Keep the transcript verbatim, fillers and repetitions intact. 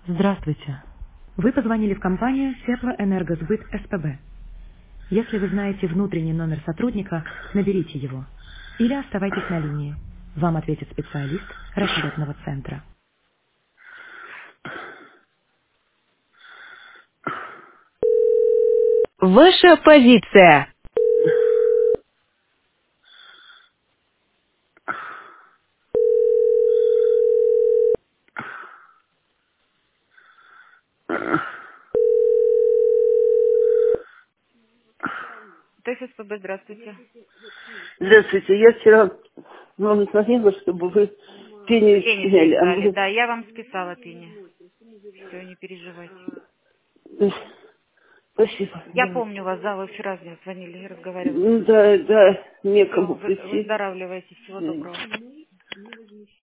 Здравствуйте. Вы позвонили в компанию Теплоэнергосбыт СПБ. Если вы знаете внутренний номер сотрудника, наберите его. Или оставайтесь на линии. Вам ответит специалист расчетного центра. Ваша позиция. ТССПБ, здравствуйте. Здравствуйте, я вчера вам звонила, чтобы вы пению Пени сняли. А перестали. может, Да, я вам списала пени. Все, не переживайте. э, спасибо. Я Да. помню вас, да, вы вчера мне звонили и разговаривали. Ну да, да, Все, некому вы, прийти. выздоравливайте. Всего Э, доброго.